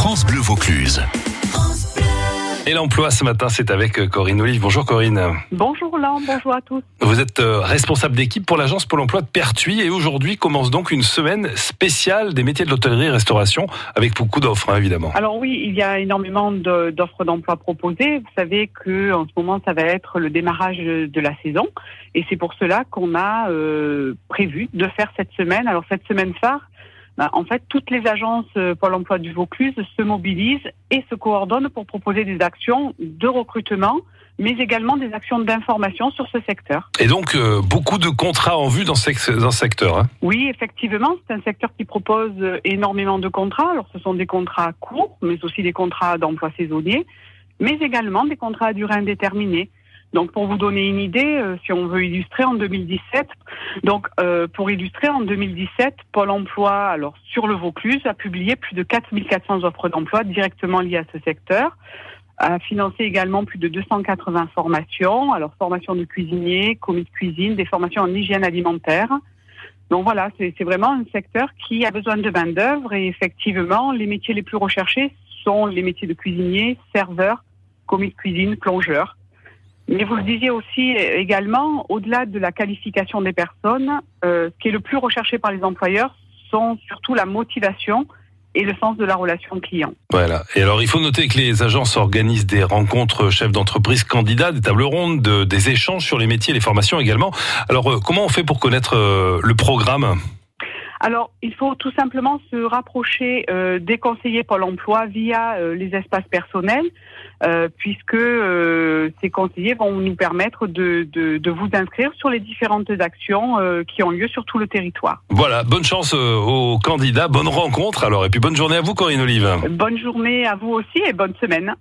France Bleu Vaucluse. Et l'emploi ce matin, c'est avec Corinne Olive. Bonjour Corinne. Bonjour Roland, bonjour à tous. Vous êtes responsable d'équipe pour l'agence Pôle emploi de Pertuis et aujourd'hui commence donc une semaine spéciale des métiers de l'hôtellerie et restauration avec beaucoup d'offres évidemment. Alors oui, il y a énormément d'offres d'emploi proposées. Vous savez qu'en ce moment, ça va être le démarrage de la saison et c'est pour cela qu'on a prévu de faire cette semaine. Alors cette semaine phare, en fait, toutes les agences Pôle emploi du Vaucluse se mobilisent et se coordonnent pour proposer des actions de recrutement, mais également des actions d'information sur ce secteur. Et donc, beaucoup de contrats en vue dans ce secteur. Hein. Oui, effectivement, c'est un secteur qui propose énormément de contrats. Alors, ce sont des contrats courts, mais aussi des contrats d'emploi saisonnier, mais également des contrats à durée indéterminée. Donc, pour vous donner une idée, si on veut illustrer en 2017, pour illustrer en 2017, Pôle emploi, alors sur le Vaucluse, a publié plus de 4400 offres d'emploi directement liées à ce secteur, a financé également plus de 280 formations, alors formation de cuisinier, commis de cuisine, des formations en hygiène alimentaire. Donc voilà, c'est vraiment un secteur qui a besoin de main-d'œuvre et effectivement, les métiers les plus recherchés sont les métiers de cuisinier, serveur, commis de cuisine, plongeur. Mais vous le disiez aussi également, au-delà de la qualification des personnes, ce qui est le plus recherché par les employeurs sont surtout la motivation et le sens de la relation client. Voilà. Et alors, il faut noter que les agences organisent des rencontres chefs d'entreprise candidats, des tables rondes, des échanges sur les métiers et les formations également. Alors, comment on fait pour connaître le programme ? Alors, il faut tout simplement se rapprocher des conseillers Pôle emploi via les espaces personnels, puisque ces conseillers vont nous permettre de vous inscrire sur les différentes actions qui ont lieu sur tout le territoire. Voilà, bonne chance aux candidats, bonne rencontre alors, et puis bonne journée à vous Corinne Olive. Bonne journée à vous aussi et bonne semaine.